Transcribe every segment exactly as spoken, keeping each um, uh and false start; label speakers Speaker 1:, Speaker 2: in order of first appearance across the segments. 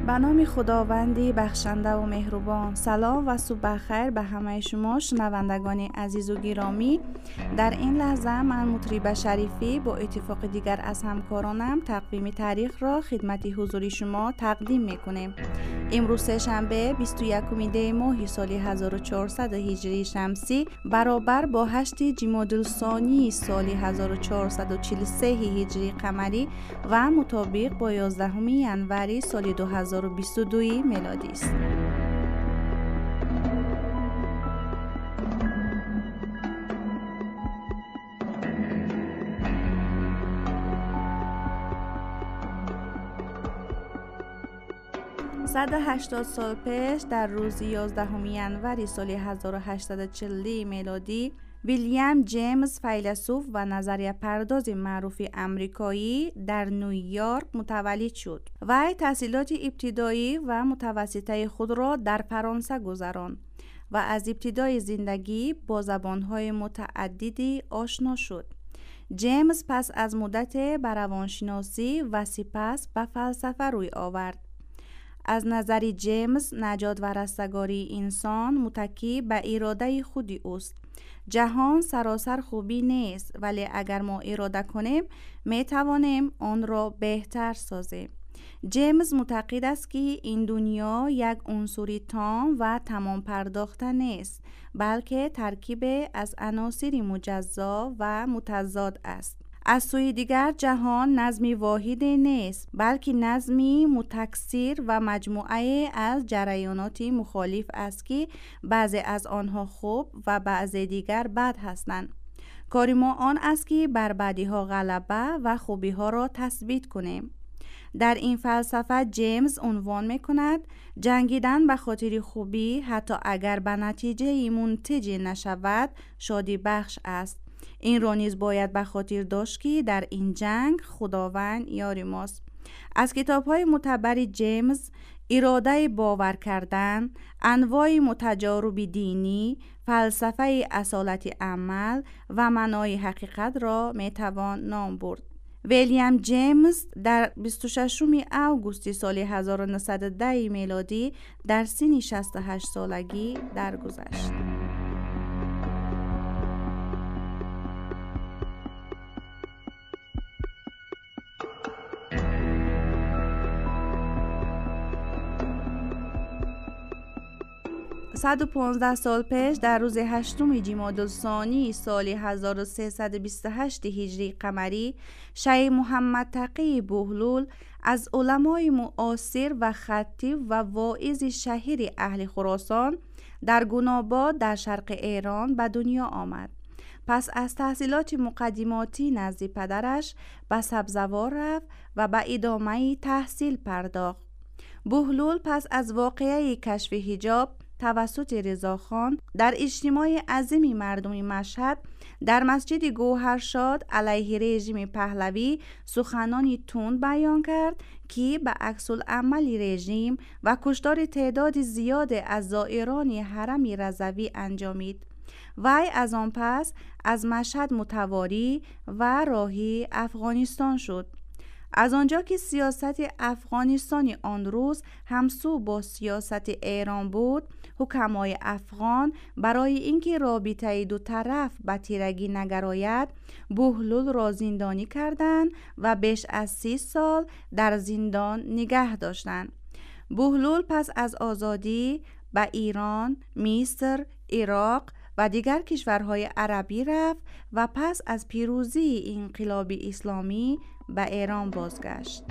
Speaker 1: به نام خداوندی بخشنده و مهربان. سلام و صبح بخیر به همه شما شنوندگان عزیز و گرامی. در این لحظه من مطربه شریفی با اتفاق دیگر از همکارانم تقویم تاریخ را خدمت حضور شما تقدیم میکنیم. امروز سه‌شنبه بیست و یکم دی ماه سال هزار و چهارصد هجری شمسی برابر با هشت جمادی الثانی سال هزار و چهارصد و چهل و سه هجری قمری و مطابق با یازدهم ژانویه سال دو هزار و بیست و دو میلادی است. صد و هشتاد سال پیش در روز یازدهم ژانویه سال هزار و هشتصد و چهل میلادی ویلیام جیمز فیلسوف و نظریه پرداز معروف امریکایی در نیویورک متولد شد. وی تحصیلات ابتدایی و متوسطه خود را در فرانسه گذراند و از ابتدای زندگی با زبانهای متعددی آشنا شد. جیمز پس از مدت به روانشناسی و سپس به فلسفه روی آورد. از نظر جیمز نجات و رستگاری انسان متکی به اراده خودی است. جهان سراسر خوبی نیست، ولی اگر ما اراده کنیم می توانیم آن را بهتر سازیم. جیمز معتقد است که این دنیا یک عنصری تام و تمام پرداخته نیست، بلکه ترکیب از عناصر مجزا و متضاد است. از سوی دیگر جهان نظمی واحدی نیست، بلکه نظمی متکثر و مجموعه از جریانات مخالف است که بعضی از آنها خوب و بعضی دیگر بد هستند. کار ما آن است که بر بدی ها غلبه و خوبی ها را تثبیت کنیم. در این فلسفه جیمز عنوان می کند جنگیدن به خاطر خوبی حتی اگر به نتیجه منتج نشود شادی بخش است. این را نیز باید به خاطر داشت که در این جنگ خداوند یار ماست. از کتاب‌های معتبر جیمز اراده باور کردن، انواع متجارب دینی، فلسفه اصالت عمل و معنای حقیقت را میتوان نام برد. ویلیام جیمز در بیست و ششم اوگوست سال هزار و نهصد و ده میلادی در سن شصت و هشت سالگی درگذشت. صد و پانزده سال پیش در روز هشتم جمادی الثانی سال هزار و سیصد و بیست و هشت هجری قمری شیخ محمد تقی بهلول از علمای معاصر و خطیب و واعظ شهیر اهل خراسان در گناباد در شرق ایران به دنیا آمد. پس از تحصیلات مقدماتی نزد پدرش به سبزوار رفت و به ادامه تحصیل پرداخت. بهلول پس از واقعه کشف حجاب توسط رضاخان در اجتماع عظیم مردم مشهد در مسجد گوهرشاد علیه رژیم پهلوی سخنانی تند بیان کرد که به عکس العمل رژیم و کشتار تعداد زیاد از زائران حرم رضوی انجامید. وی از آن پس از مشهد متواری و راهی افغانستان شد. از آنجا که سیاست افغانستان آن روز همسو با سیاست ایران بود، حکمای افغان برای اینکه رابطه دو طرف به تیرگی نگراید بهلول را زندانی کردند و بیش از سی سال در زندان نگه داشتند. بهلول پس از آزادی به ایران، مصر، عراق و دیگر کشورهای عربی رفت و پس از پیروزی انقلاب اسلامی به ایران بازگشت.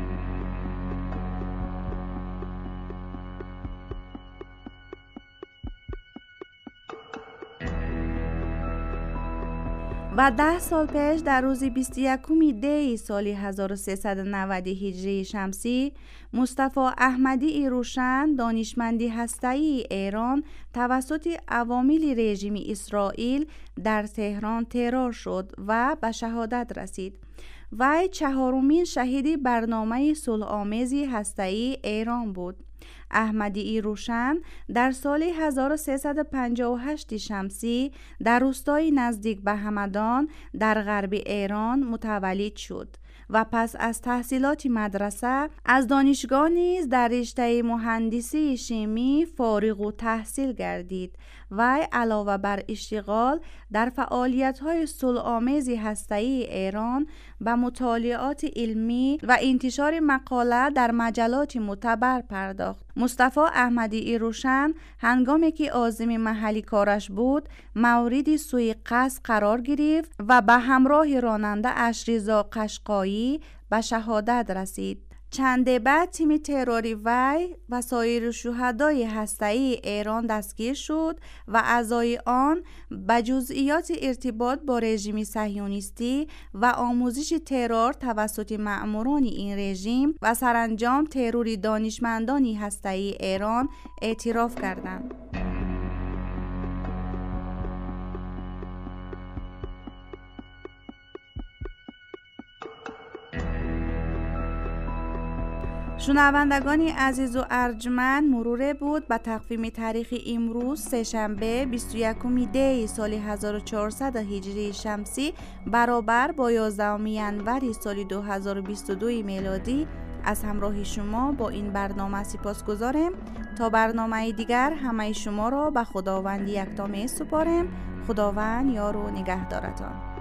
Speaker 1: و ده سال پیش در روز بیست و یکم دی سال هزار و سیصد و نود هجری شمسی مصطفی احمدی روشن دانشمند هسته‌ای ایران توسط عوامل رژیم اسرائیل در تهران ترور شد و به شهادت رسید. وی چهارمین شهید برنامه صلح‌آمیز هسته‌ای ایران بود. احمدی روشن در سال هزار و سیصد و پنجاه و هشت شمسی در روستای نزدیک به همدان در غرب ایران متولد شد و پس از تحصیلات مدرسه از دانشگاه نیز در رشته مهندسی شیمی فارغ التحصیل گردید. وی علاوه بر اشتغال در فعالیت‌های صلح‌آمیز هسته‌ای ایران به مطالعات علمی و انتشار مقاله در مجلات معتبر پرداخت. مصطفی احمدی ایروشن هنگامی که عازم محلی کارش بود مورد سوء قصد قرار گرفت و به همراه راننده اش رضا قشقایی به شهادت رسید. چند بعد تیم تروری وی و سایر شهدای هسته‌ای ایران دستگیر شد و اعضای آن به جزئیات ارتباط با رژیم صهیونیستی و آموزش ترور توسط مأموران این رژیم و سرانجام ترور دانشمندان هسته‌ای ایران اعتراف کردند. شنوندگانی عزیز و ارجمند، مرور بود به تقویم تاریخ امروز سه‌شنبه بیست و یکم دی سال هزار و چهارصد هجری شمسی برابر با یازدهم ینور سال دو هزار و بیست و دو میلادی. از همراهی شما با این برنامه سپاسگزاریم. تا برنامه دیگر همه شما را به خداوند یکتا می سپاریم. خداوند یار و نگهدارتان.